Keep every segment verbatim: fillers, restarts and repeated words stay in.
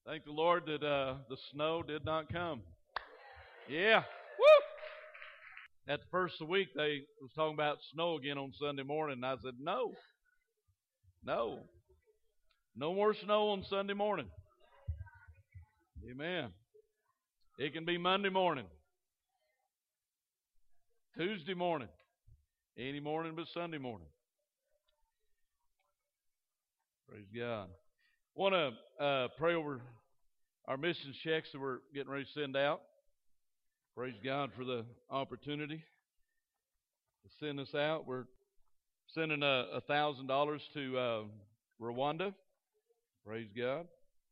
Thank the Lord that uh, the snow did not come. Yeah. Woo! At the first of the week, they was talking about snow again on Sunday morning, and I said, no, no, no more snow on Sunday morning. Amen. It can be Monday morning, Tuesday morning, any morning but Sunday morning. Praise God. Want to uh, pray over our mission checks that we're getting ready to send out. Praise God for the opportunity to send this out. We're sending a thousand dollars to uh, Rwanda. Praise God.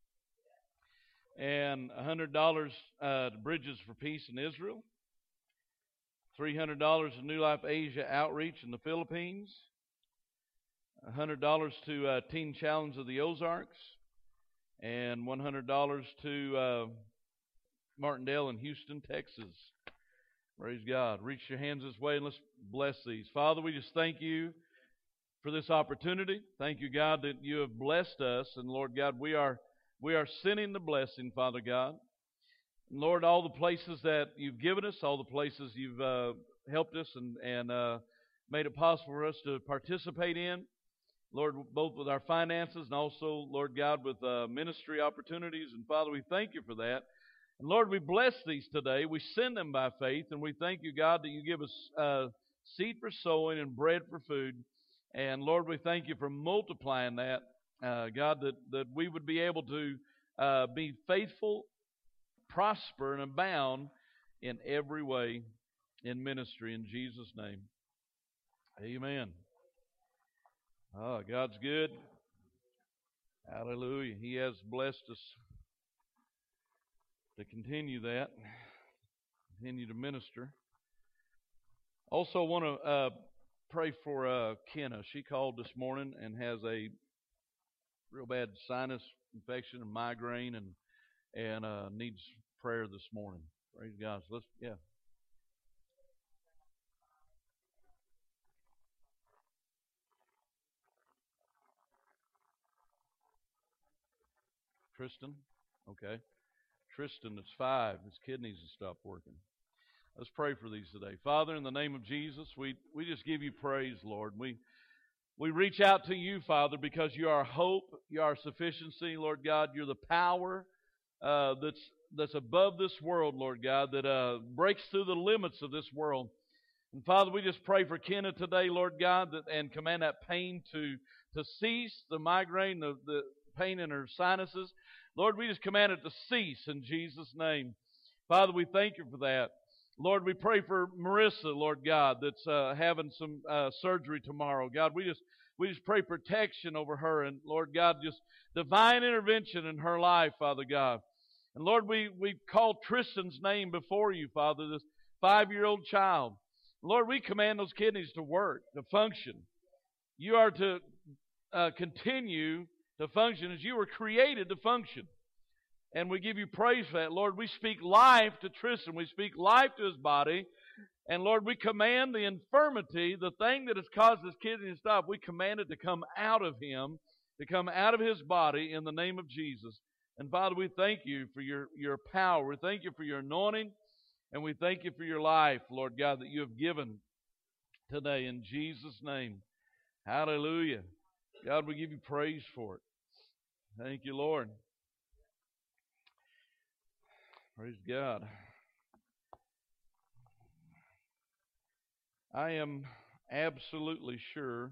And a hundred dollars uh, to Bridges for Peace in Israel. Three hundred dollars to New Life Asia Outreach in the Philippines. A hundred dollars to uh, Teen Challenge of the Ozarks. And one hundred dollars to uh, Martindale in Houston, Texas. Praise God. Reach your hands this way and let's bless these. Father, we just thank you for this opportunity. Thank you, God, that you have blessed us. And Lord God, we are we are sending the blessing, Father God. And Lord, all the places that you've given us, all the places you've uh, helped us and, and uh, made it possible for us to participate in. Lord, both with our finances and also, Lord God, with uh, ministry opportunities. And Father, we thank you for that. And Lord, we bless these today. We send them by faith. And we thank you, God, that you give us uh, seed for sowing and bread for food. And Lord, we thank you for multiplying that, uh, God, that, that we would be able to uh, be faithful, prosper, and abound in every way in ministry. In Jesus' name, amen. Oh, God's good. Hallelujah. He has blessed us to continue that, continue to minister. Also want to uh, pray for uh, Kenna. She called this morning and has a real bad sinus infection and migraine and and uh, needs prayer this morning. Praise God. So let's, yeah. Tristan? Okay. Tristan is five. His kidneys have stopped working. Let's pray for these today. Father, in the name of Jesus, we, we just give you praise, Lord. We we reach out to you, Father, because you are hope, you are sufficiency, Lord God. You're the power uh, that's that's above this world, Lord God, that uh, breaks through the limits of this world. And Father, we just pray for Kenna today, Lord God, that, and command that pain to to cease, the migraine, the, the pain in her sinuses. Lord, we just command it to cease in Jesus' name. Father, we thank you for that. Lord, we pray for Marissa, Lord God, that's uh, having some uh, surgery tomorrow. God, we just we just pray protection over her, and Lord God, just divine intervention in her life, Father God. And Lord, we we call Tristan's name before you, Father, this five-year-old child. Lord, we command those kidneys to work, to function. You are to uh, continue to function as you were created to function. And we give you praise for that. Lord, we speak life to Tristan. We speak life to his body. And Lord, we command the infirmity, the thing that has caused his kidney to stop, we command it to come out of him, to come out of his body in the name of Jesus. And Father, we thank you for your, your power. We thank you for your anointing. And we thank you for your life, Lord God, that you have given today in Jesus' name. Hallelujah. God, we give you praise for it. Thank you, Lord. Praise God. I am absolutely sure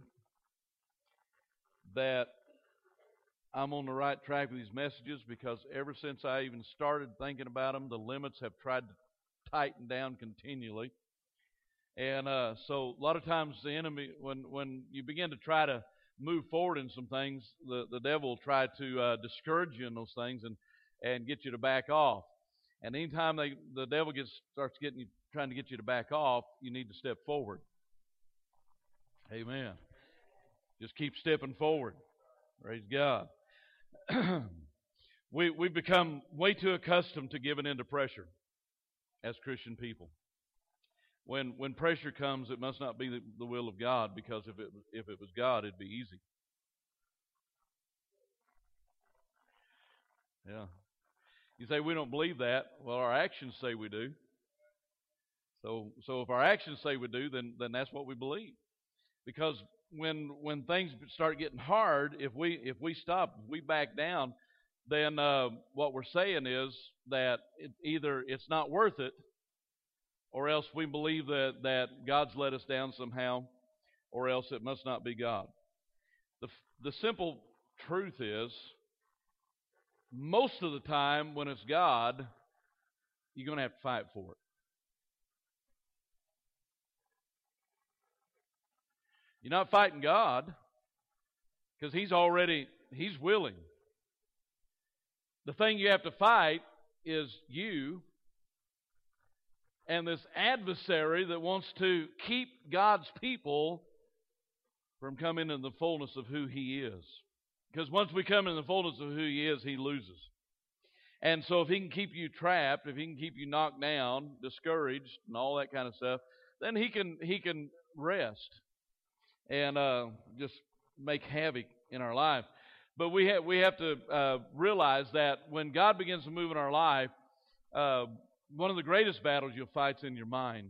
that I'm on the right track with these messages because ever since I even started thinking about them, the limits have tried to tighten down continually. And uh, so a lot of times the enemy, when, when you begin to try to move forward in some things, the, the devil will try to uh, discourage you in those things and, and get you to back off. And anytime they, the devil gets starts getting you, trying to get you to back off, you need to step forward. Amen. Just keep stepping forward. Praise God. we we've become way too accustomed to giving in to pressure as Christian people. When when pressure comes, it must not be the, the will of God, because if it if it was God, it'd be easy. Yeah. You say we don't believe that. Well, our actions say we do. So, so if our actions say we do, then then that's what we believe. Because when when things start getting hard, if we if we stop, if we back down, then uh, what we're saying is that it, either it's not worth it, or else we believe that that God's let us down somehow, or else it must not be God. The the simple truth is, most of the time when it's God, you're going to have to fight for it. You're not fighting God because He's already, He's willing. The thing you have to fight is you and this adversary that wants to keep God's people from coming in the fullness of who He is. Because once we come in the fullness of who He is, He loses. And so if He can keep you trapped, if He can keep you knocked down, discouraged, and all that kind of stuff, then He can He can rest and uh, just make havoc in our life. But we have we have to uh, realize that when God begins to move in our life, uh, one of the greatest battles you'll fight is in your mind.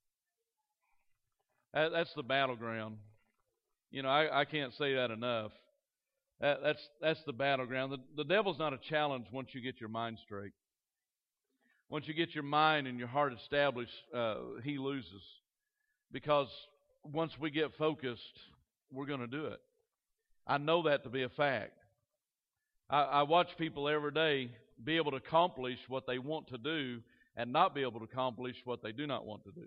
That, that's the battleground. You know, I, I can't say that enough. That, that's that's the battleground. The, the devil's not a challenge once you get your mind straight. Once you get your mind and your heart established, uh, he loses. Because once we get focused, we're going to do it. I know that to be a fact. I, I watch people every day be able to accomplish what they want to do and not be able to accomplish what they do not want to do.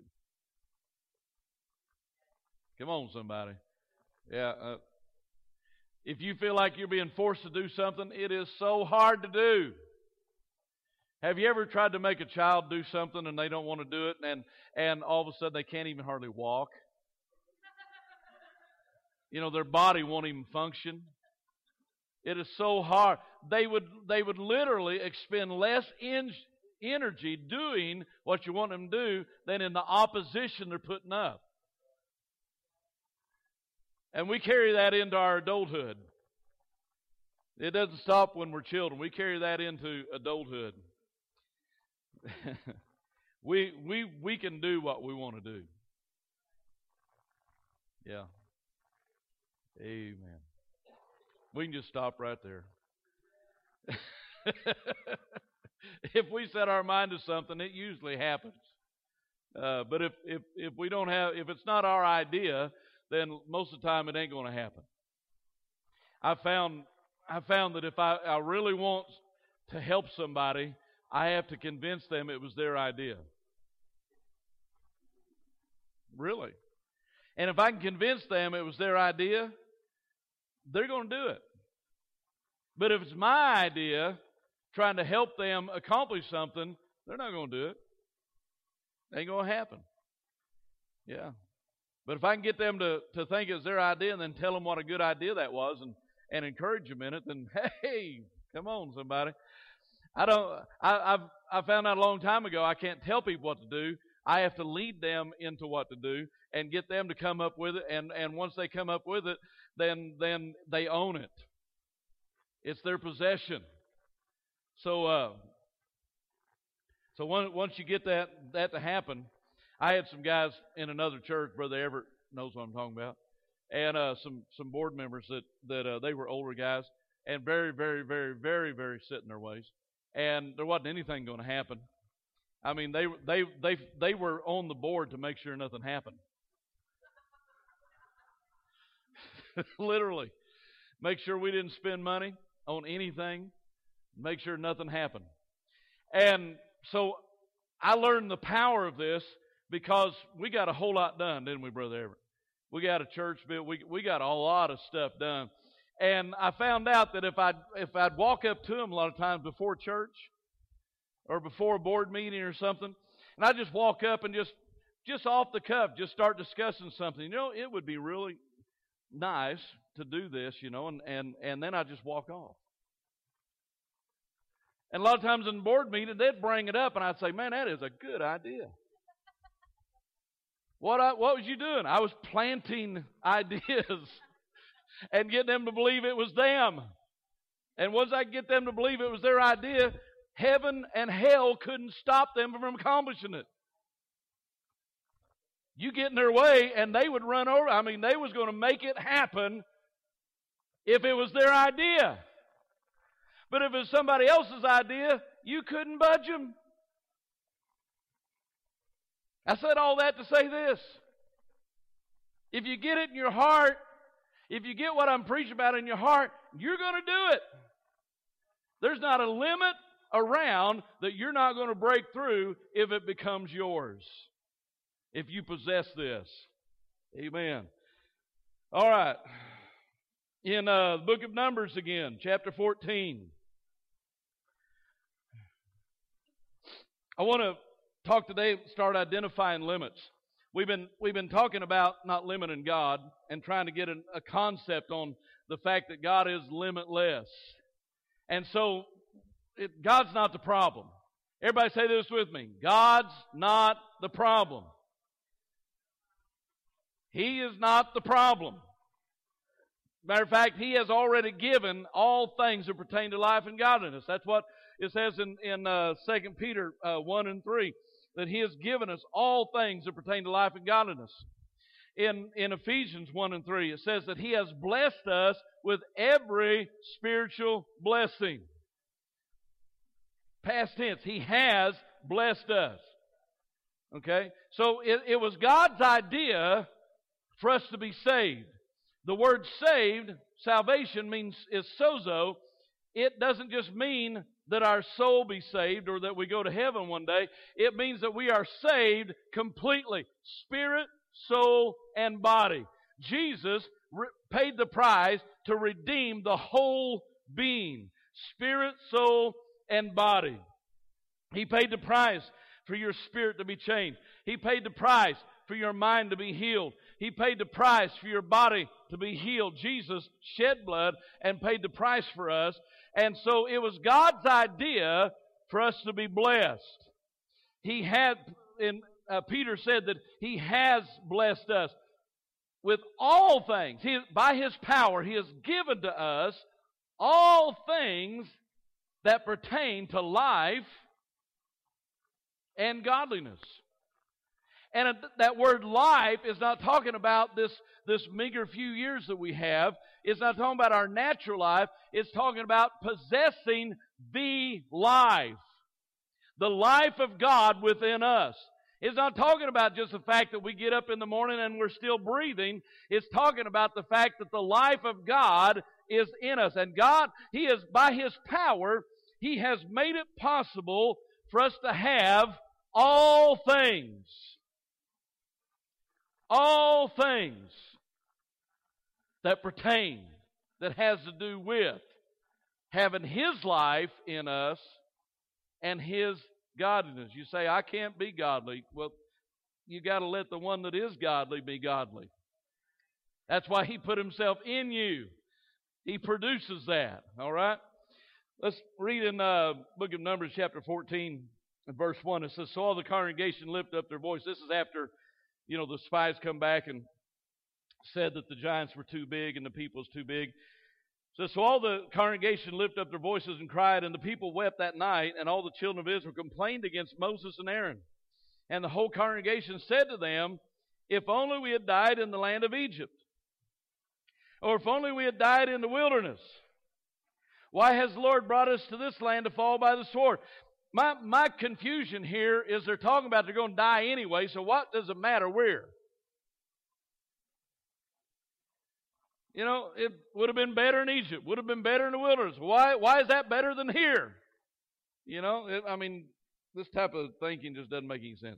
Come on, somebody. Yeah. Uh, if you feel like you're being forced to do something, it is so hard to do. Have you ever tried to make a child do something and they don't want to do it, and, and all of a sudden they can't even hardly walk? You know, their body won't even function. It is so hard. They would they would literally expend less in, energy doing what you want them to do than in the opposition they're putting up. And we carry that into our adulthood. It doesn't stop when we're children. We carry that into adulthood. we we we can do what we want to do. Yeah. Amen. We can just stop right there. If we set our mind to something, it usually happens. Uh, but if, if if we don't have, if it's not our idea, then most of the time it ain't going to happen. I found I found that if I, I really want to help somebody, I have to convince them it was their idea. Really. And if I can convince them it was their idea, they're going to do it. But if it's my idea, trying to help them accomplish something, they're not going to do it. It ain't going to happen. Yeah. But if I can get them to, to think it's their idea and then tell them what a good idea that was and, and encourage them in it, then hey, come on, somebody. I don't. I, I've I found out a long time ago I can't tell people what to do. I have to lead them into what to do and get them to come up with it. And, and once they come up with it, then then they own it. It's their possession. So uh, so one, once you get that that to happen, I had some guys in another church, Brother Everett knows what I'm talking about, and uh, some some board members that that uh, they were older guys and very very very very very set in their ways, and there wasn't anything going to happen. I mean, they they they they were on the board to make sure nothing happened. Literally, make sure we didn't spend money on anything. Make sure nothing happened. And so I learned the power of this because we got a whole lot done, didn't we, Brother Everett? We got a church built. We we got a lot of stuff done. And I found out that if I'd if I'd walk up to them a lot of times before church or before a board meeting or something, and I just walk up and just just off the cuff just start discussing something, you know, it would be really nice to do this, you know, and, and, and then I just walk off. And a lot of times in the board meeting, they'd bring it up, and I'd say, man, that is a good idea. What I, what was you doing? I was planting ideas and getting them to believe it was them. And once I get them to believe it was their idea, heaven and hell couldn't stop them from accomplishing it. You get in their way and they would run over. I mean, they was going to make it happen if it was their idea. But if it was somebody else's idea, you couldn't budge them. I said all that to say this. If you get it in your heart, if you get what I'm preaching about in your heart, you're going to do it. There's not a limit around that you're not going to break through if it becomes yours. If you possess this. Amen. All right. In uh, the book of Numbers again, chapter fourteen. I want to talk today, start identifying limits. We've been we've been talking about not limiting God and trying to get an, a concept on the fact that God is limitless. And so, it, God's not the problem. Everybody say this with me. God's not the problem. He is not the problem. Matter of fact, He has already given all things that pertain to life and godliness. That's what it says in, in uh, Second Peter uh, one and three, that He has given us all things that pertain to life and godliness. In, in Ephesians one and three, it says that He has blessed us with every spiritual blessing. Past tense, He has blessed us. Okay? So it, it was God's idea for us to be saved. The word saved, salvation means is sozo. It doesn't just mean that our soul be saved or that we go to heaven one day. It means that we are saved completely. Spirit, soul, and body. Jesus re- paid the price to redeem the whole being. Spirit, soul, and body. He paid the price for your spirit to be changed. He paid the price for your mind to be healed. He paid the price for your body to be healed. Jesus shed blood and paid the price for us. And so it was God's idea for us to be blessed. He had, and uh, Peter said that He has blessed us with all things. He, by His power, He has given to us all things that pertain to life and godliness. And that word life is not talking about this, this meager few years that we have. It's not talking about our natural life. It's talking about possessing the life. The life of God within us. It's not talking about just the fact that we get up in the morning and we're still breathing. It's talking about the fact that the life of God is in us. And God, He is, by His power, He has made it possible for us to have all things. All things that pertain, that has to do with having His life in us and His godliness. You say, I can't be godly. Well, you got to let the one that is godly be godly. That's why He put Himself in you. He produces that. All right? Let's read in the uh, book of Numbers chapter fourteen and verse one. It says, so all the congregation lifted up their voice. This is after, you know, the spies come back and said that the giants were too big and the people was too big. So, so all the congregation lifted up their voices and cried, and the people wept that night, and all the children of Israel complained against Moses and Aaron. And the whole congregation said to them, if only we had died in the land of Egypt, or if only we had died in the wilderness. Why has the Lord brought us to this land to fall by the sword? My, my confusion here is they're talking about they're going to die anyway, so what does it matter where? You know, it would have been better in Egypt, would have been better in the wilderness. Why, why is that better than here? You know, it, I mean, this type of thinking just doesn't make any sense.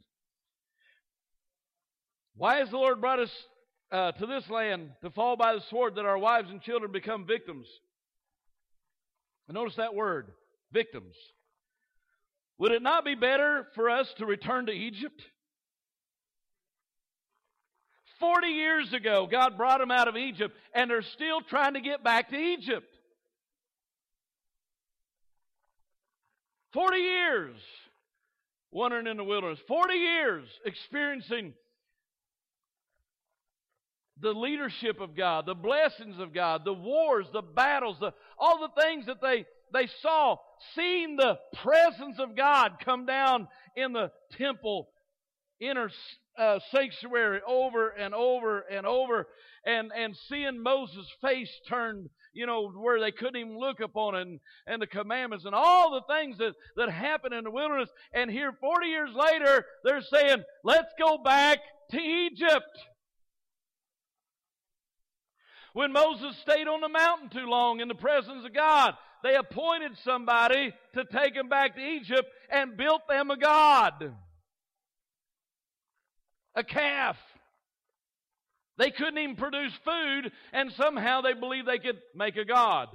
Why has the Lord brought us uh, to this land to fall by the sword, that our wives and children become victims? And notice that word, victims. Would it not be better for us to return to Egypt? Forty years ago, God brought them out of Egypt, and they're still trying to get back to Egypt. Forty years wandering in the wilderness. Forty years experiencing the leadership of God, the blessings of God, the wars, the battles, the, all the things that they they saw, seeing the presence of God come down in the temple inner uh, sanctuary over and over and over, and, and seeing Moses' face turned, you know, where they couldn't even look upon it, and, and the commandments and all the things that, that happened in the wilderness. And here forty years later, they're saying, let's go back to Egypt. When Moses stayed on the mountain too long in the presence of God, they appointed somebody to take him back to Egypt and built them a god. A calf. They couldn't even produce food, and somehow they believed they could make a god.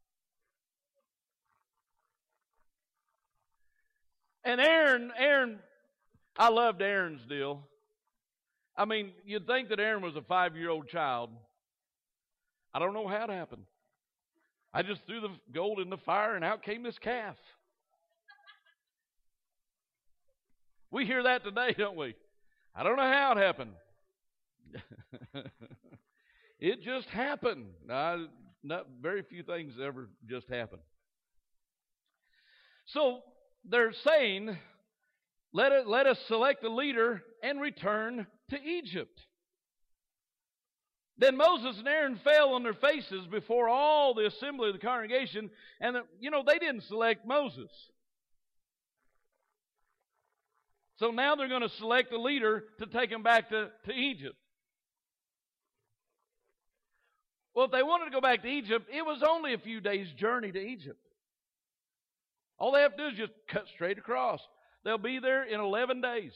And Aaron, Aaron, I loved Aaron's deal. I mean, you'd think that Aaron was a five-year-old child. I don't know how it happened. I just threw the gold in the fire, and out came this calf. We hear that today, don't we? I don't know how it happened. It just happened. Uh, not very few things ever just happen. So they're saying, let it, let us select a leader and return to Egypt. Then Moses and Aaron fell on their faces before all the assembly of the congregation, and you know they didn't select Moses. So now they're going to select a leader to take them back to, to Egypt. Well, if they wanted to go back to Egypt, it was only a few days' journey to Egypt. All they have to do is just cut straight across. They'll be there in eleven days.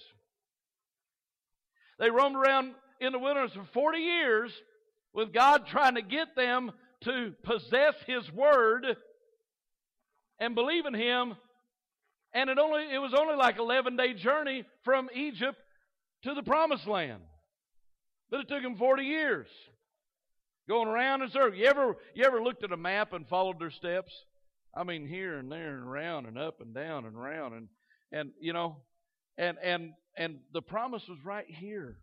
They roamed around in the wilderness for forty years with God trying to get them to possess His Word and believe in Him. And it only it was only like eleven-day journey from Egypt to the Promised Land. But it took them forty years. Going around in circles. You ever, you ever looked at a map and followed their steps? I mean, here and there and around and up and down and around. And, and you know, and, and, and the promise was right here.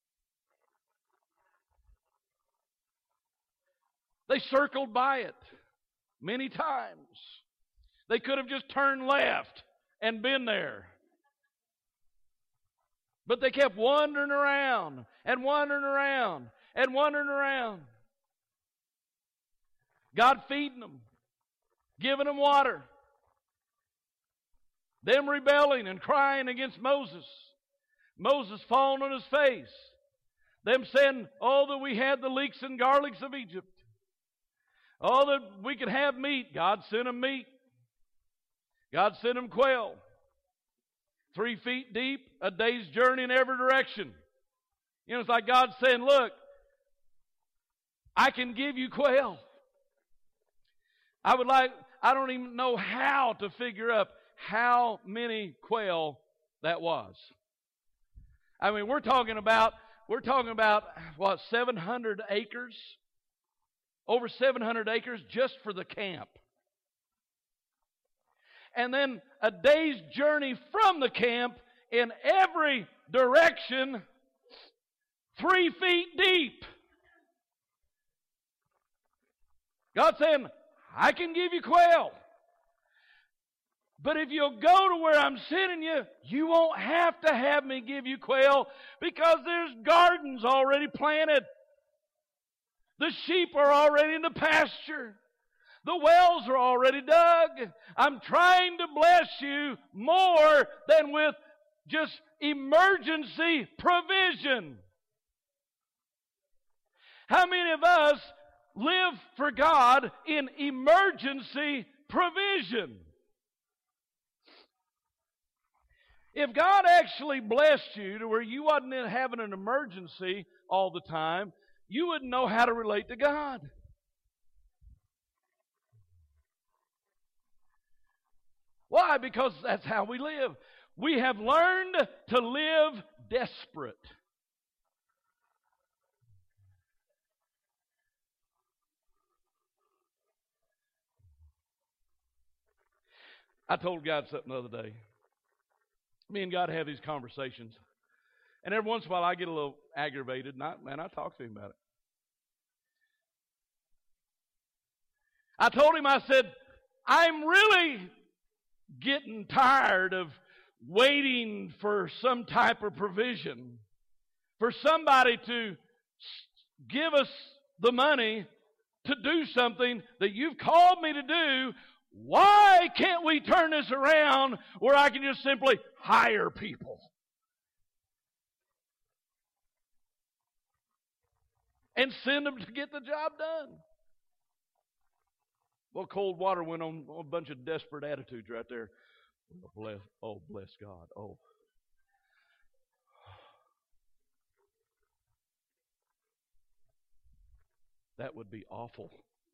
They circled by it many times. They could have just turned left and been there. But they kept wandering around and wandering around and wandering around. God feeding them, giving them water. Them rebelling and crying against Moses. Moses falling on his face. Them saying, oh, that we had the leeks and garlics of Egypt. Oh, that we could have meat. God sent them meat. God sent them quail. Three feet deep, a day's journey in every direction. You know, it's like God saying, look, I can give you quail. I would like, I don't even know how to figure up how many quail that was. I mean, we're talking about, we're talking about, what, seven hundred acres? Over seven hundred acres just for the camp. And then a day's journey from the camp in every direction, three feet deep. God's saying, I can give you quail. But if you'll go to where I'm sending you, you won't have to have me give you quail because there's gardens already planted. The sheep are already in the pasture. The wells are already dug. I'm trying to bless you more than with just emergency provision. How many of us live for God in emergency provision? If God actually blessed you to where you wasn't having an emergency all the time, you wouldn't know how to relate to God. Why? Because that's how we live. We have learned to live desperate. I told God something the other day. Me and God have these conversations. And every once in a while I get a little aggravated, and I, man, I talk to Him about it. I told Him, I said, I'm really getting tired of waiting for some type of provision, for somebody to give us the money to do something that you've called me to do. Why can't we turn this around where I can just simply hire people and send them to get the job done? Well, cold water went on a bunch of desperate attitudes right there. Oh, bless, oh, bless God. Oh. That would be awful.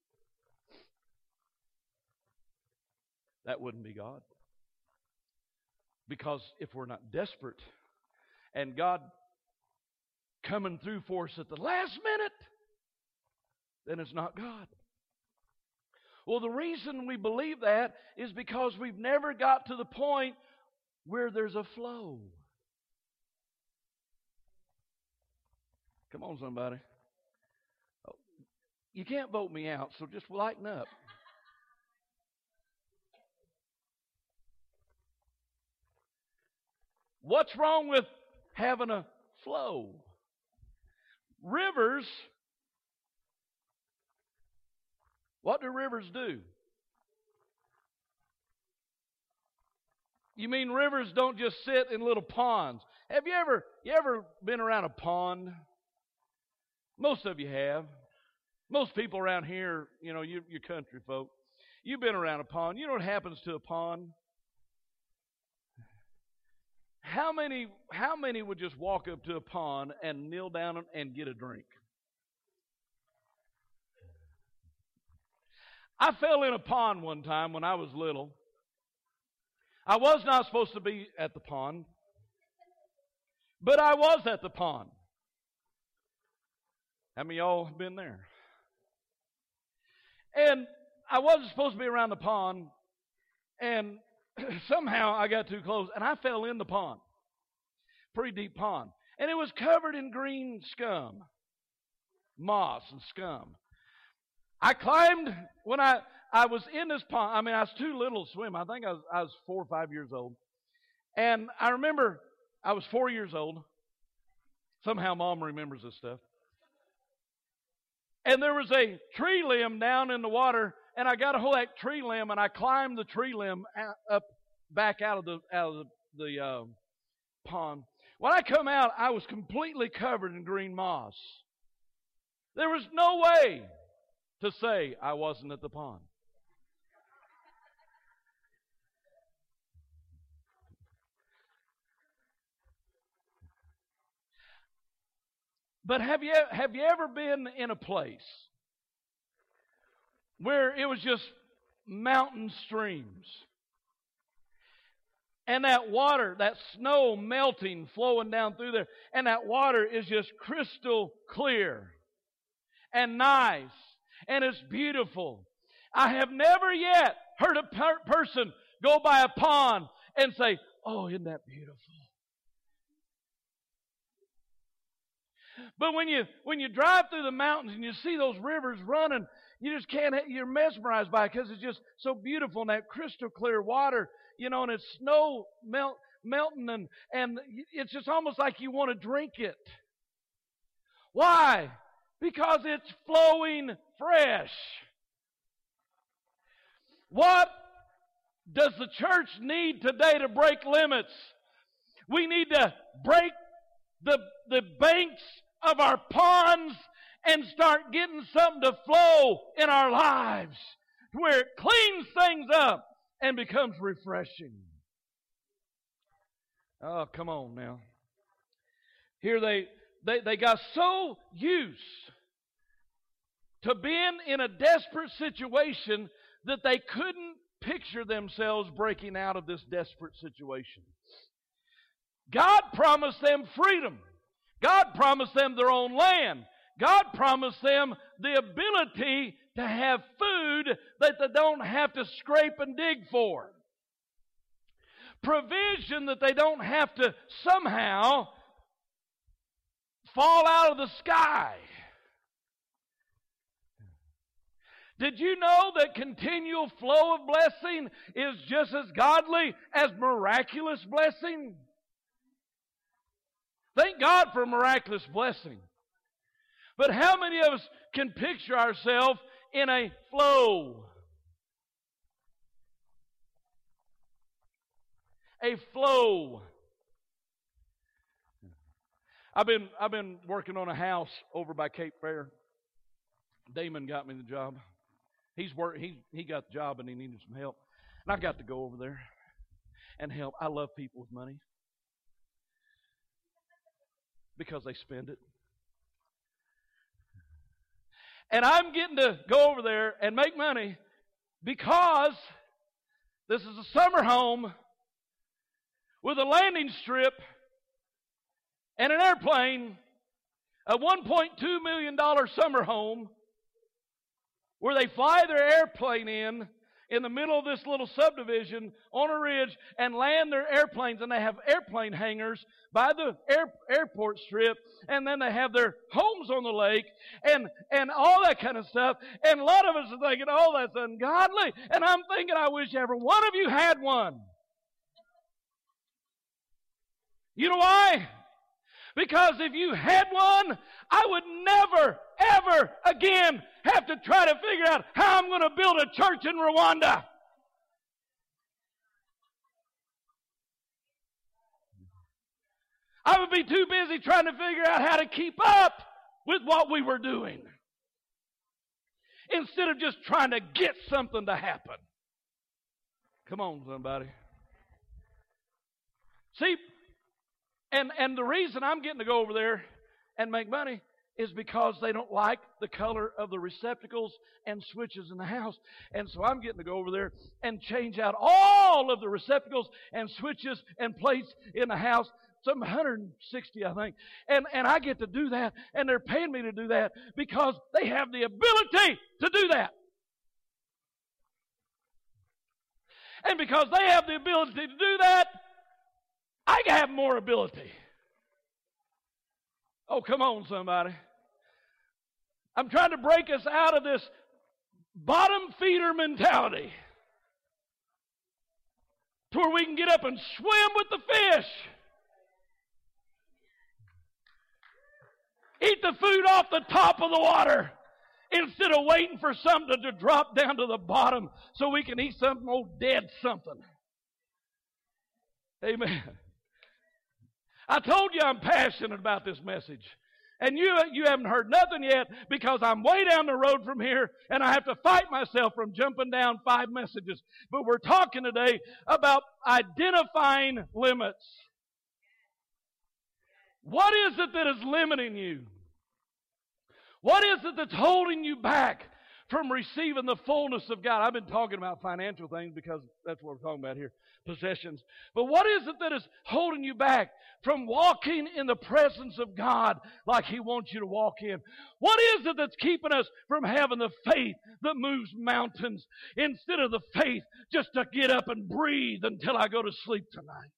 That wouldn't be God. Because if we're not desperate and God coming through for us at the last minute, then it's not God. Well, the reason we believe that is because we've never got to the point where there's a flow. Come on, somebody. Oh, you can't vote me out, so just lighten up. What's wrong with having a flow? Rivers, what do rivers do? You mean rivers don't just sit in little ponds? Have you ever you ever been around a pond? Most of you have. Most people around here, you know, you, you country folk, you've been around a pond. You know what happens to a pond? How many how many would just walk up to a pond and kneel down and get a drink? I fell in a pond one time when I was little. I was not supposed to be at the pond, but I was at the pond. How many of y'all have been there? And I wasn't supposed to be around the pond, and somehow I got too close, and I fell in the pond. Pretty deep pond. And it was covered in green scum, moss and scum. I climbed, when I, I was in this pond, I mean, I was too little to swim. I think I was, I was four or five years old. And I remember I was four years old. Somehow Mom remembers this stuff. And there was a tree limb down in the water, and I got a hold of that tree limb, and I climbed the tree limb out, up back out of the out of the, the uh, pond. When I come out, I was completely covered in green moss. There was no way to say I wasn't at the pond. But have you have you ever been in a place where it was just mountain streams, and that water, that snow melting, flowing down through there, and that water is just crystal clear and nice, and it's beautiful? I have never yet heard a per- person go by a pond and say, "Oh, isn't that beautiful?" But when you when you drive through the mountains and you see those rivers running, you just can't, you're mesmerized by it because it's just so beautiful, and that crystal clear water, you know, and it's snow melt, melting, and, and it's just almost like you want to drink it. Why? Because it's flowing fresh. What does the church need today to break limits? We need to break the, the banks of our ponds and start getting something to flow in our lives where it cleans things up and becomes refreshing. Oh, come on now. Here they, they, they got so used to being in a desperate situation that they couldn't picture themselves breaking out of this desperate situation. God promised them freedom. God promised them their own land. God promised them the ability to have food that they don't have to scrape and dig for. Provision that they don't have to somehow fall out of the sky. Did you know that continual flow of blessing is just as godly as miraculous blessing? Thank God for miraculous blessing. But how many of us can picture ourselves in a flow? A flow. I've been I've been working on a house over by Cape Fair. Damon got me the job. He's work he he got the job and he needed some help. And I got to go over there and help. I love people with money because they spend it. And I'm getting to go over there and make money because this is a summer home with a landing strip and an airplane, a one point two million dollars summer home where they fly their airplane in, in the middle of this little subdivision on a ridge and land their airplanes, and they have airplane hangars by the air, airport strip, and then they have their homes on the lake and, and all that kind of stuff. And a lot of us are thinking, oh, that's ungodly. And I'm thinking, I wish every one of you had one. You know why? Because if you had one, I would never, ever again have to try to figure out how I'm going to build a church in Rwanda. I would be too busy trying to figure out how to keep up with what we were doing instead of just trying to get something to happen. Come on, somebody. See, And and the reason I'm getting to go over there and make money is because they don't like the color of the receptacles and switches in the house. And so I'm getting to go over there and change out all of the receptacles and switches and plates in the house. Some one hundred sixty, I think. And, and I get to do that, and they're paying me to do that because they have the ability to do that. And because they have the ability to do that, I have more ability. Oh, come on, somebody. I'm trying to break us out of this bottom feeder mentality to where we can get up and swim with the fish. Eat the food off the top of the water instead of waiting for something to drop down to the bottom so we can eat something old dead something. Amen. I told you I'm passionate about this message. And you, you haven't heard nothing yet because I'm way down the road from here and I have to fight myself from jumping down five messages. But we're talking today about identifying limits. What is it that is limiting you? What is it that's holding you back from receiving the fullness of God? I've been talking about financial things because that's what we're talking about here. Possessions. But what is it that is holding you back from walking in the presence of God like He wants you to walk in? What is it that's keeping us from having the faith that moves mountains instead of the faith just to get up and breathe until I go to sleep tonight?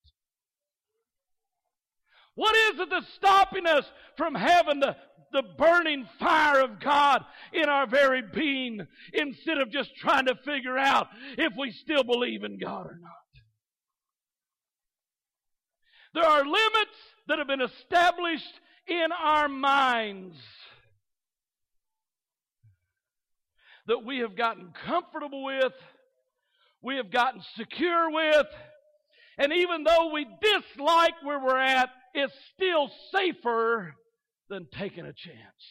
What is it that's stopping us from having the, the burning fire of God in our very being instead of just trying to figure out if we still believe in God or not? There are limits that have been established in our minds that we have gotten comfortable with, we have gotten secure with, and even though we dislike where we're at, it's still safer than taking a chance.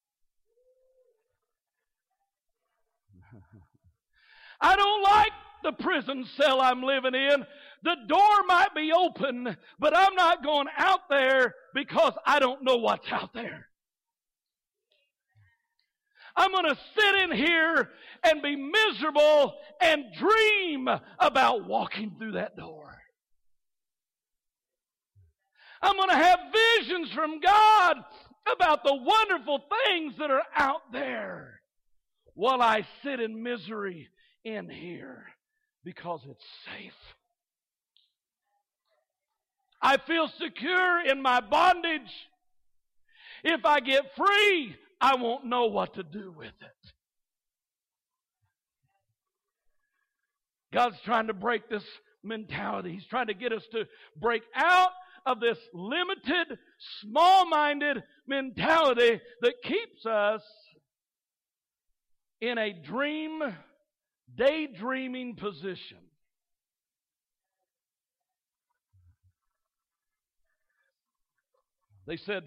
I don't like the prison cell I'm living in. The door might be open, but I'm not going out there because I don't know what's out there. I'm going to sit in here and be miserable and dream about walking through that door. I'm going to have visions from God about the wonderful things that are out there while I sit in misery in here because it's safe. I feel secure in my bondage. If I get free, I won't know what to do with it. God's trying to break this mentality. He's trying to get us to break out of this limited, small-minded mentality that keeps us in a dream, daydreaming position. They said,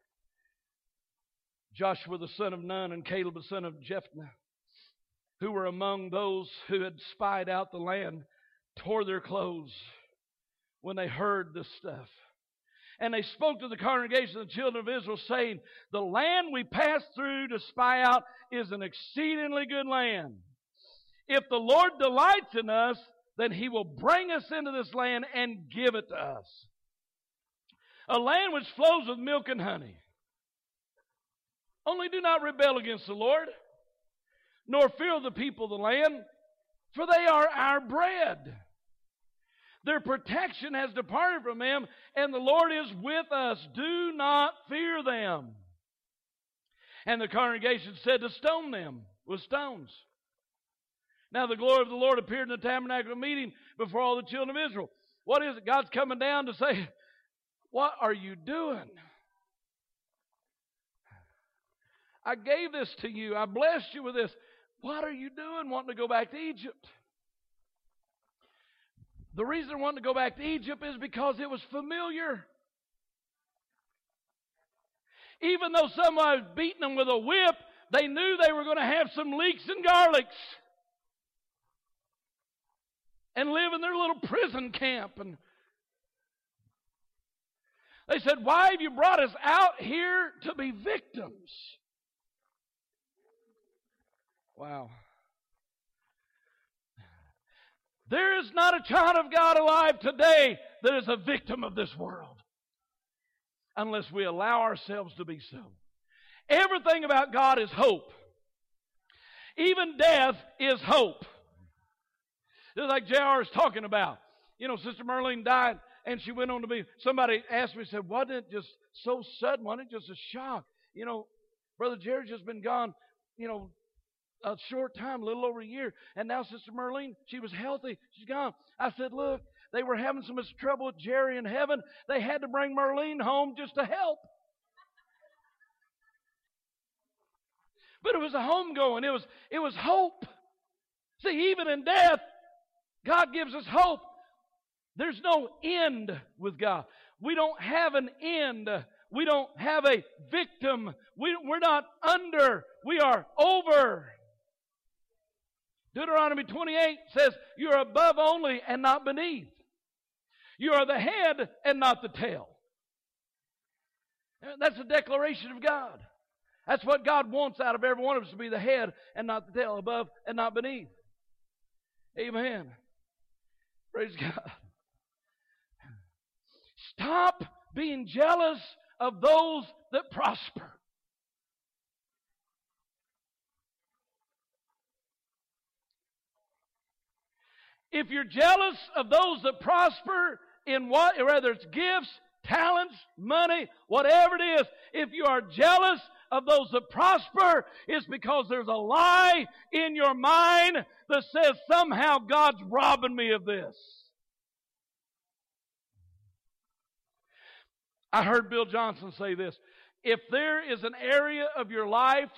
Joshua the son of Nun and Caleb the son of Jephunneh, who were among those who had spied out the land, tore their clothes when they heard this stuff. And they spoke to the congregation of the children of Israel, saying, the land we passed through to spy out is an exceedingly good land. If the Lord delights in us, then He will bring us into this land and give it to us. A land which flows with milk and honey. Only do not rebel against the Lord, nor fear the people of the land, for they are our bread. Their protection has departed from them, and the Lord is with us. Do not fear them. And the congregation said to stone them with stones. Now the glory of the Lord appeared in the tabernacle meeting before all the children of Israel. What is it? God's coming down to say, what are you doing? I gave this to you. I blessed you with this. What are you doing wanting to go back to Egypt? The reason they're wanting to go back to Egypt is because it was familiar. Even though someone was beating them with a whip, they knew they were going to have some leeks and garlics and live in their little prison camp. And they said, why have you brought us out here to be victims? Wow. There is not a child of God alive today that is a victim of this world, unless we allow ourselves to be so. Everything about God is hope. Even death is hope. Just like J R is talking about. You know, Sister Merlene died, and she went on to be, somebody asked me, said, wasn't it just so sudden? Wasn't it just a shock? You know, Brother Jerry's just been gone, you know, a short time, a little over a year. And now Sister Merlene, she was healthy. She's gone. I said, look, they were having so much trouble with Jerry in heaven, they had to bring Merlene home just to help. But it was a homegoing. It was, it was hope. See, even in death, God gives us hope. There's no end with God. We don't have an end. We don't have a victim. We, we're not under. We are over. Deuteronomy twenty-eight says, you are above only and not beneath. You are the head and not the tail. That's a declaration of God. That's what God wants out of every one of us, to be the head and not the tail, above and not beneath. Amen. Praise God. Stop being jealous of those that prosper. If you're jealous of those that prosper in what, whether it's gifts, talents, money, whatever it is, if you are jealous of those that prosper, it's because there's a lie in your mind that says somehow God's robbing me of this. I heard Bill Johnson say this. If there is an area of your life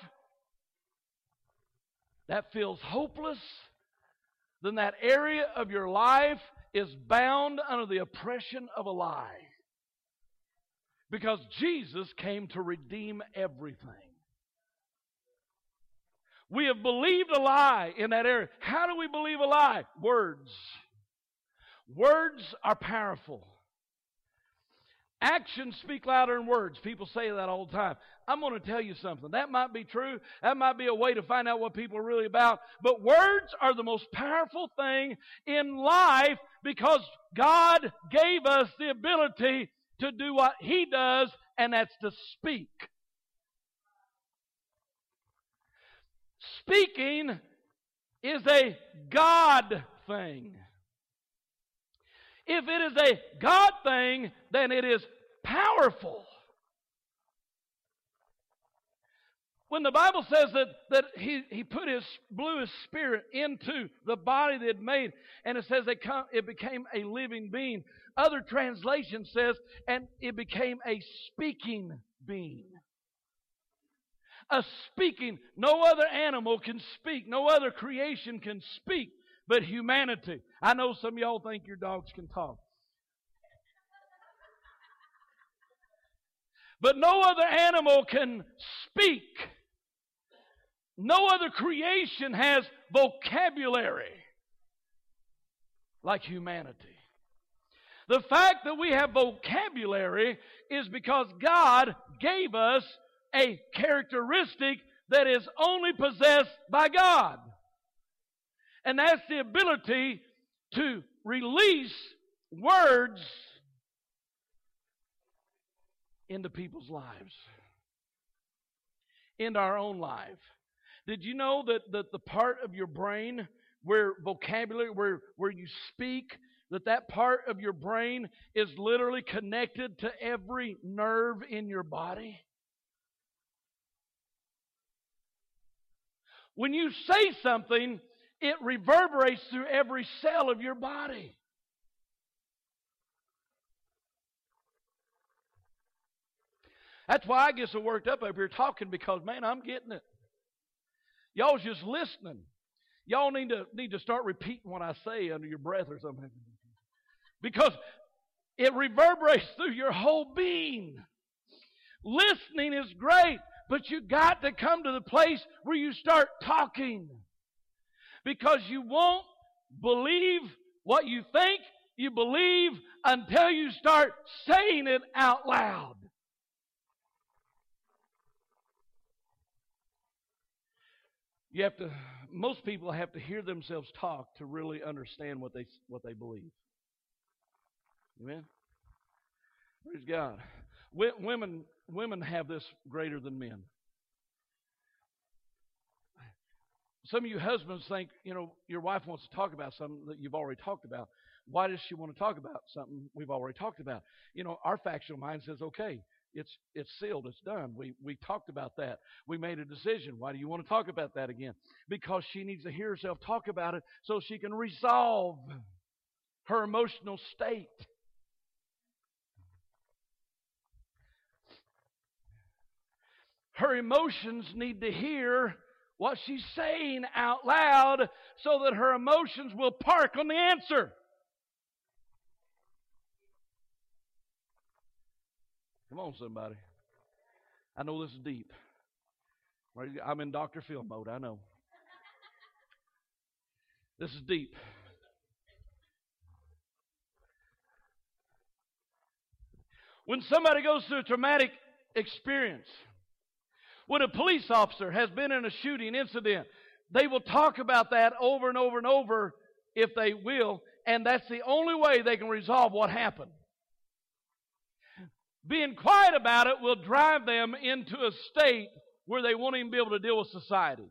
that feels hopeless, then that area of your life is bound under the oppression of a lie. Because Jesus came to redeem everything. We have believed a lie in that area. How do we believe a lie? Words. Words are powerful. Actions speak louder than words. People say that all the time. I'm going to tell you something. That might be true. That might be a way to find out what people are really about. But words are the most powerful thing in life, because God gave us the ability to do what He does, and that's to speak. Speaking is a God thing. If it is a God thing, then it is powerful. when the Bible says that, that he, he put his, blew his spirit into the body that he had made, and it says it, come, it became a living being. Other translation says, and it became a speaking being. A speaking. No other animal can speak. No other creation can speak but humanity. I know some of y'all think your dogs can talk. But no other animal can speak. No other creation has vocabulary like humanity. The fact that we have vocabulary is because God gave us a characteristic that is only possessed by God. And that's the ability to release words into people's lives, into our own life. Did you know that, that the part of your brain where vocabulary, where, where you speak, that that part of your brain is literally connected to every nerve in your body? When you say something, it reverberates through every cell of your body. That's why I get so worked up over here talking, because, man, I'm getting it. Y'all's just listening. Y'all need to need to start repeating what I say under your breath or something. Because it reverberates through your whole being. Listening is great, but you got to come to the place where you start talking. Because you won't believe what you think you believe until you start saying it out loud. You have to, most people have to hear themselves talk to really understand what they what they believe. Amen? Praise God. Women, women have this greater than men. Some of you husbands think, you know, your wife wants to talk about something that you've already talked about. Why does she want to talk about something we've already talked about? You know, our factual mind says, okay, it's it's sealed, it's done. We we talked about that. We made a decision. Why do you want to talk about that again? Because she needs to hear herself talk about it so she can resolve her emotional state. Her emotions need to hear what she's saying out loud so that her emotions will park on the answer. Come on, somebody. I know this is deep. I'm in Doctor Phil mode, I know. This is deep. When somebody goes through a traumatic experience, when a police officer has been in a shooting incident, they will talk about that over and over and over if they will, and that's the only way they can resolve what happened. Being quiet about it will drive them into a state where they won't even be able to deal with society.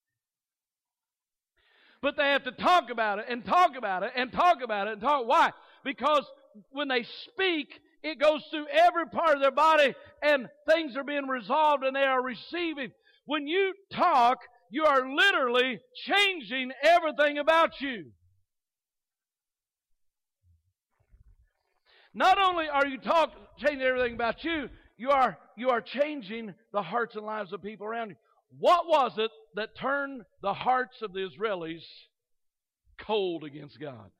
But they have to talk about it and talk about it and talk about it and talk. Why? Because when they speak, it goes through every part of their body and things are being resolved and they are receiving. When you talk, you are literally changing everything about you. Not only are you talk, changing everything about you, you are, you are changing the hearts and lives of people around you. What was it that turned the hearts of the Israelis cold against God?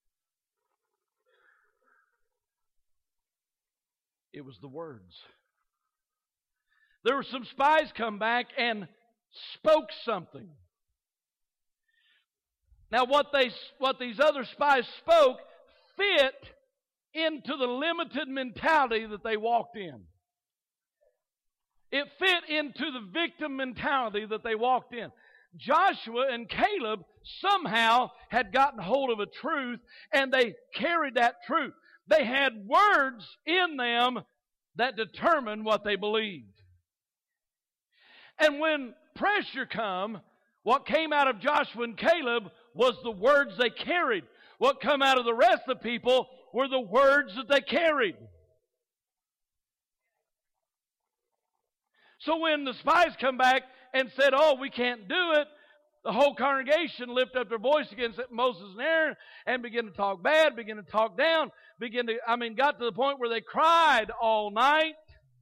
It was the words. There were some spies come back and spoke something. Now what they what these other spies spoke fit into the limited mentality that they walked in. It fit into the victim mentality that they walked in. Joshua and Caleb somehow had gotten hold of a truth, and they carried that truth. They had words in them that determined what they believed. And when pressure come, what came out of Joshua and Caleb was the words they carried. What come out of the rest of the people were the words that they carried. So when the spies come back and said, oh, we can't do it, the whole congregation lifted up their voice against Moses and Aaron and began to talk bad, began to talk down, began to, I mean, got to the point where they cried all night.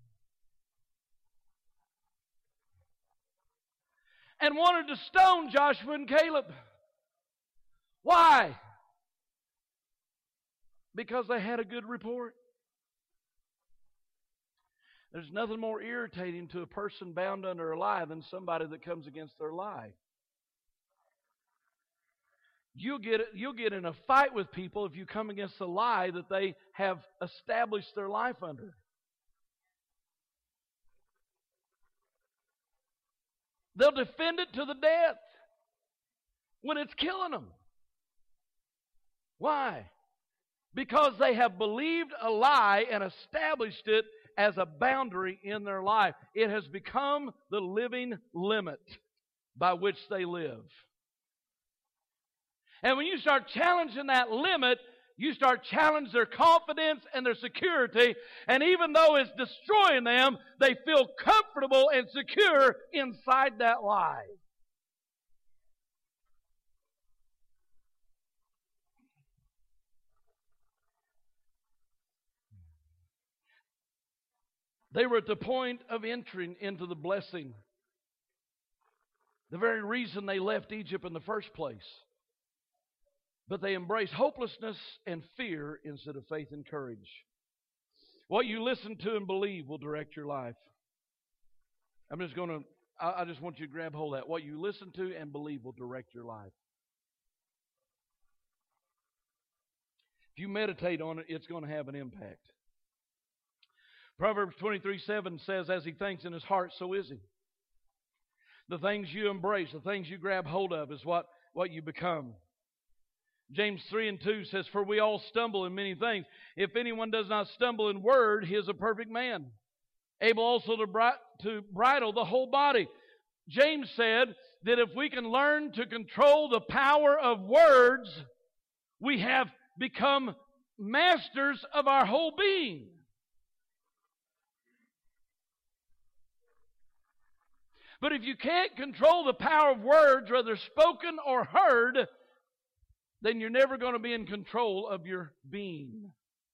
And wanted to stone Joshua and Caleb. Why? Because they had a good report. There's nothing more irritating to a person bound under a lie than somebody that comes against their lie. You'll get, you'll get in a fight with people if you come against a lie that they have established their life under. They'll defend it to the death when it's killing them. Why? Because they have believed a lie and established it as a boundary in their life. It has become the living limit by which they live. And when you start challenging that limit, you start challenging their confidence and their security. And even though it's destroying them, they feel comfortable and secure inside that lie. They were at the point of entering into the blessing. The very reason they left Egypt in the first place. But they embraced hopelessness and fear instead of faith and courage. What you listen to and believe will direct your life. I'm just going to, I just want you to grab hold of that. What you listen to and believe will direct your life. If you meditate on it, it's going to have an impact. Proverbs twenty-three seven says, as he thinks in his heart, so is he. The things you embrace, the things you grab hold of is what, what you become. James three and two says, for we all stumble in many things. If anyone does not stumble in word, he is a perfect man, able also to, bri- to bridle the whole body. James said that if we can learn to control the power of words, we have become masters of our whole being. But if you can't control the power of words, whether spoken or heard, then you're never going to be in control of your being.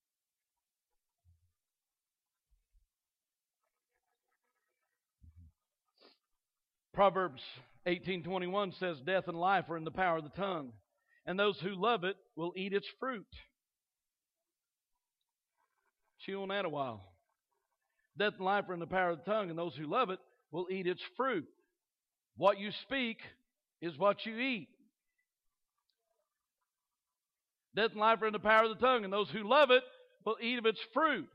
Proverbs eighteen twenty-one says, death and life are in the power of the tongue, and those who love it will eat its fruit. Chew on that a while. Death and life are in the power of the tongue, and those who love it will eat its fruit. What you speak is what you eat. Death and life are in the power of the tongue, and those who love it will eat of its fruit.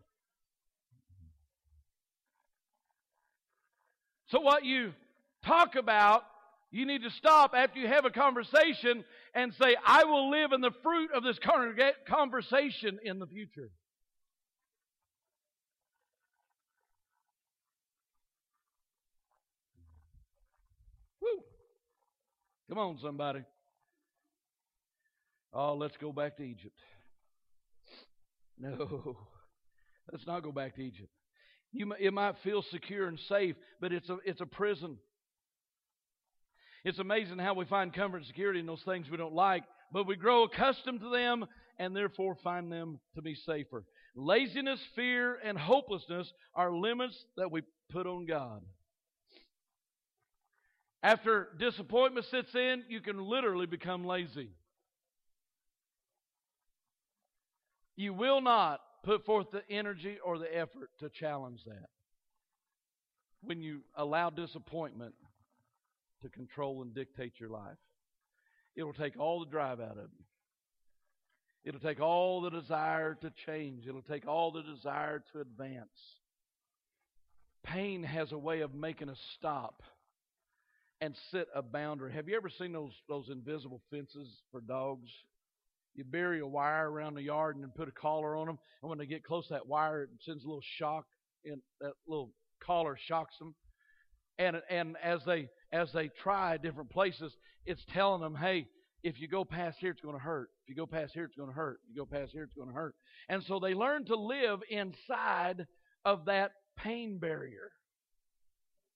So what you talk about, you need to stop after you have a conversation and say, I will live in the fruit of this conversation in the future. Woo. Come on, somebody. Oh, let's go back to Egypt. No, let's not go back to Egypt. You, it might feel secure and safe, but it's a, it's a prison. It's amazing how we find comfort and security in those things we don't like, but we grow accustomed to them and therefore find them to be safer. Laziness, fear, and hopelessness are limits that we put on God. After disappointment sits in, you can literally become lazy. You will not put forth the energy or the effort to challenge that when you allow disappointment to control and dictate your life. It will take all the drive out of you. It'll take all the desire to change. It'll take all the desire to advance. Pain has a way of making us stop and set a boundary. Have you ever seen those, those invisible fences for dogs? You bury a wire around the yard and then put a collar on them. And when they get close to that wire, it sends a little shock. And that little collar shocks them. And and as they as they try different places, it's telling them, hey, if you go past here, it's going to hurt. If you go past here, it's going to hurt. If you go past here, it's going to hurt. And so they learn to live inside of that pain barrier.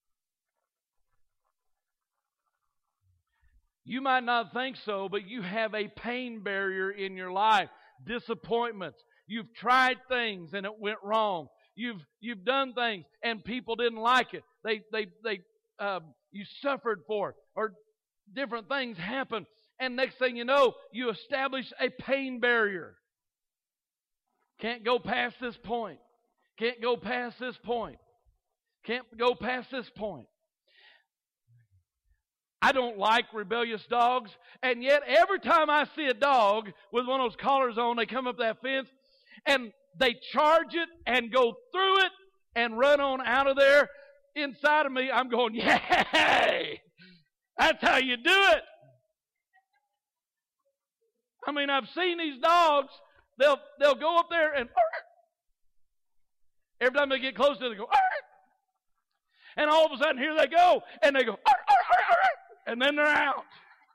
You might not think so, but you have a pain barrier in your life. Disappointments. You've tried things and it went wrong. You've you've done things and people didn't like it. They they they uh, you suffered for it, or different things happen, and next thing you know, you establish a pain barrier. Can't go past this point. Can't go past this point. Can't go past this point. I don't like rebellious dogs, and yet every time I see a dog with one of those collars on, they come up that fence, and they charge it and go through it and run on out of there. Inside of me, I'm going, yay! That's how you do it. I mean, I've seen these dogs, they'll they'll go up there and every time they get close to it, they go, and all of a sudden here they go, and they go, and then they're out.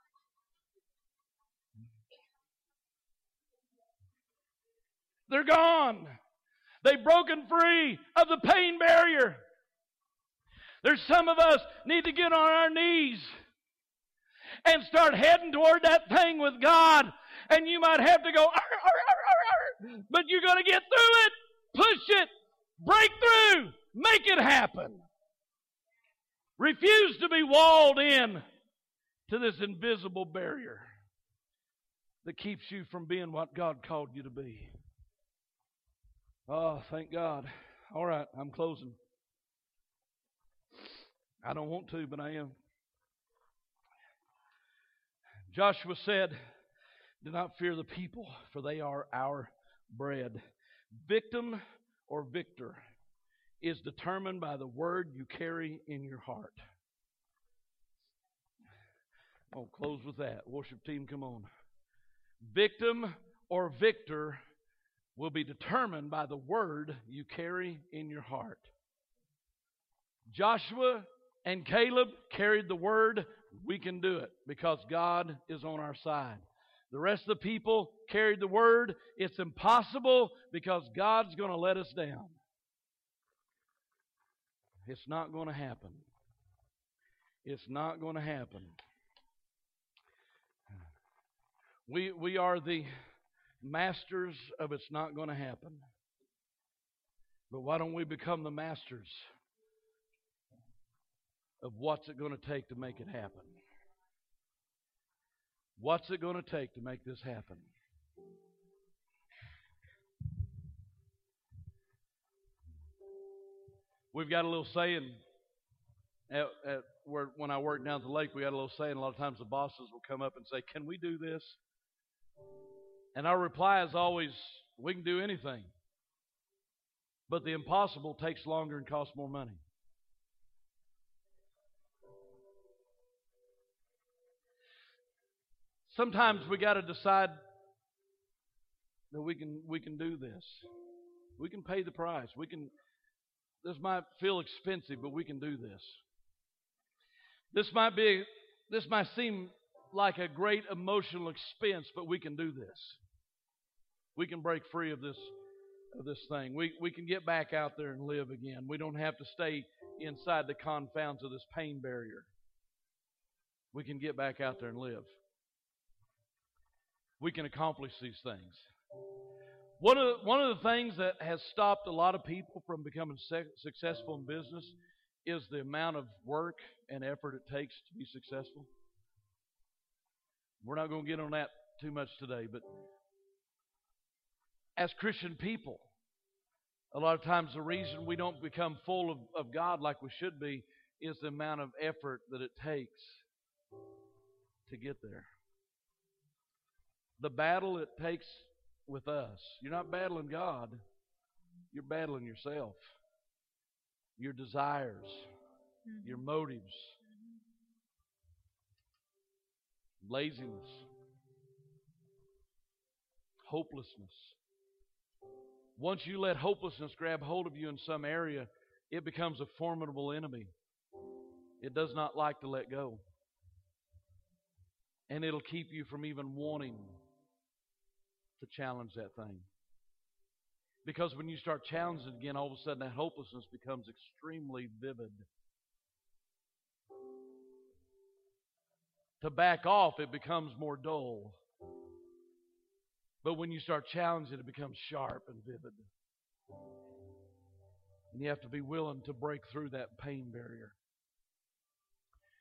They're gone. They've broken free of the pain barrier. There's some of us need to get on our knees and start heading toward that thing with God. And you might have to go, ar, ar, ar, ar, ar. But you're going to get through it. Push it. Break through. Make it happen. Refuse to be walled in to this invisible barrier that keeps you from being what God called you to be. Oh, thank God. All right, I'm closing. I don't want to, but I am. Joshua said, do not fear the people, for they are our bread. Victim or victor is determined by the word you carry in your heart. I'll close with that. Worship team, come on. Victim or victor will be determined by the word you carry in your heart. Joshua and Caleb carried the word, we can do it because God is on our side. The rest of the people carried the word, it's impossible because God's going to let us down. It's not going to happen. It's not going to happen. We we are the masters of it's not going to happen. But why don't we become the masters of what's it going to take to make it happen? What's it going to take to make this happen? We've got a little saying at, at where when I worked down at the lake, we had a little saying. A lot of times the bosses will come up and say, "Can we do this?" And our reply is always, "We can do anything." But the impossible takes longer and costs more money. Sometimes we got to decide that we can we can do this. We can pay the price. We can. This might feel expensive, but we can do this. This might be. This might seem like a great emotional expense, but we can do this. We can break free of this of this thing. We we can get back out there and live again. We don't have to stay inside the confounds of this pain barrier. We can get back out there and live. We can accomplish these things. One of the, one of the things that has stopped a lot of people from becoming successful in business is the amount of work and effort it takes to be successful. We're not going to get on that too much today, but as Christian people, a lot of times the reason we don't become full of, of God like we should be is the amount of effort that it takes to get there. The battle it takes with us. You're not battling God. You're battling yourself. Your desires. Mm-hmm. Your motives. Laziness. Hopelessness. Once you let hopelessness grab hold of you in some area, it becomes a formidable enemy. It does not like to let go. And it'll keep you from even wanting to challenge that thing. Because when you start challenging it again, all of a sudden that hopelessness becomes extremely vivid. to back off, it becomes more dull. But when you start challenging, it becomes sharp and vivid. And you have to be willing to break through that pain barrier.